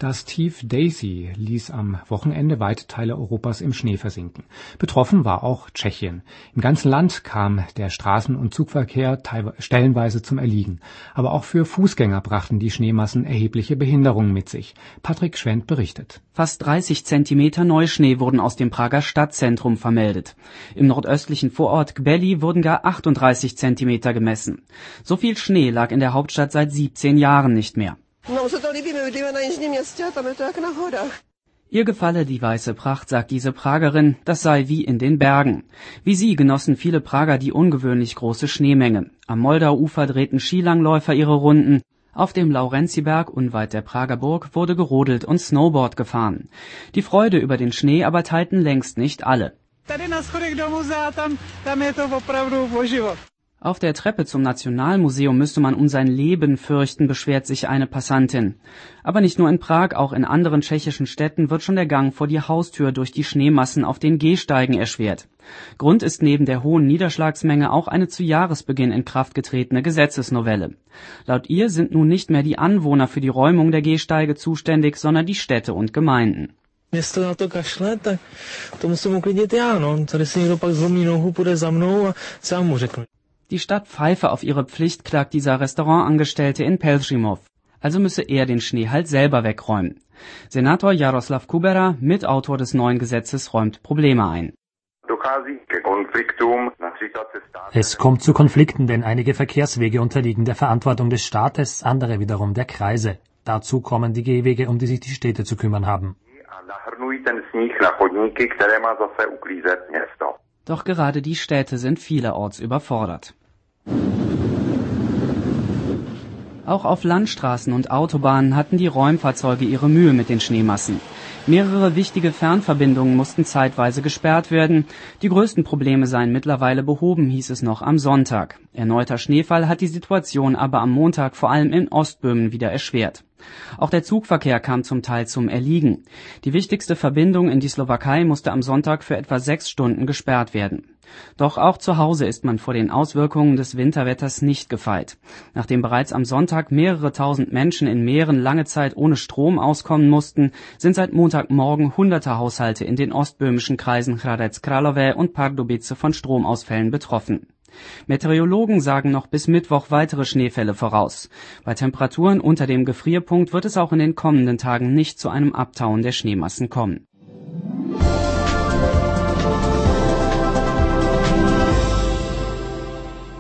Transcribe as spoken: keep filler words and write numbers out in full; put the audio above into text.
Das Tief Daisy ließ am Wochenende weite Teile Europas im Schnee versinken. Betroffen war auch Tschechien. Im ganzen Land kam der Straßen- und Zugverkehr stellenweise zum Erliegen. Aber auch für Fußgänger brachten die Schneemassen erhebliche Behinderungen mit sich. Patrick Schwendt berichtet. Fast dreißig Zentimeter Neuschnee wurden aus dem Prager Stadtzentrum vermeldet. Im nordöstlichen Vorort Gbely wurden gar achtunddreißig Zentimeter gemessen. So viel Schnee lag in der Hauptstadt seit siebzehn Jahren nicht mehr. Ihr gefalle die weiße Pracht, sagt diese Pragerin, das sei wie in den Bergen. Wie sie genossen viele Prager die ungewöhnlich große Schneemenge. Am Moldau-Ufer drehten Skilangläufer ihre Runden. Auf dem Laurenziberg unweit der Prager Burg wurde gerodelt und Snowboard gefahren. Die Freude über den Schnee aber teilten längst nicht alle. Auf der Treppe zum Nationalmuseum müsste man um sein Leben fürchten, beschwert sich eine Passantin. Aber nicht nur in Prag, auch in anderen tschechischen Städten wird schon der Gang vor die Haustür durch die Schneemassen auf den Gehsteigen erschwert. Grund ist neben der hohen Niederschlagsmenge auch eine zu Jahresbeginn in Kraft getretene Gesetzesnovelle. Laut ihr sind nun nicht mehr die Anwohner für die Räumung der Gehsteige zuständig, sondern die Städte und Gemeinden. Město na to kašle, tak to musím uklidnit já, no. Tady si někdo pak zlomí nohu, půjde za mnou a co já mu řeknu. Die Stadt pfeife auf ihre Pflicht, klagt dieser Restaurantangestellte in Pelhřimov. Also müsse er den Schnee halt selber wegräumen. Senator Jaroslav Kubera, Mitautor des neuen Gesetzes, räumt Probleme ein. Es kommt zu Konflikten, denn einige Verkehrswege unterliegen der Verantwortung des Staates, andere wiederum der Kreise. Dazu kommen die Gehwege, um die sich die Städte zu kümmern haben. Doch gerade die Städte sind vielerorts überfordert. Auch auf Landstraßen und Autobahnen hatten die Räumfahrzeuge ihre Mühe mit den Schneemassen. Mehrere wichtige Fernverbindungen mussten zeitweise gesperrt werden. Die größten Probleme seien mittlerweile behoben, hieß es noch am Sonntag. Erneuter Schneefall hat die Situation aber am Montag vor allem in Ostböhmen wieder erschwert. Auch der Zugverkehr kam zum Teil zum Erliegen. Die wichtigste Verbindung in die Slowakei musste am Sonntag für etwa sechs Stunden gesperrt werden. Doch auch zu Hause ist man vor den Auswirkungen des Winterwetters nicht gefeit. Nachdem bereits am Sonntag mehrere tausend Menschen in Mähren lange Zeit ohne Strom auskommen mussten, sind seit Montagmorgen hunderte Haushalte in den ostböhmischen Kreisen Hradec Králové und Pardubice von Stromausfällen betroffen. Meteorologen sagen noch bis Mittwoch weitere Schneefälle voraus. Bei Temperaturen unter dem Gefrierpunkt wird es auch in den kommenden Tagen nicht zu einem Abtauen der Schneemassen kommen.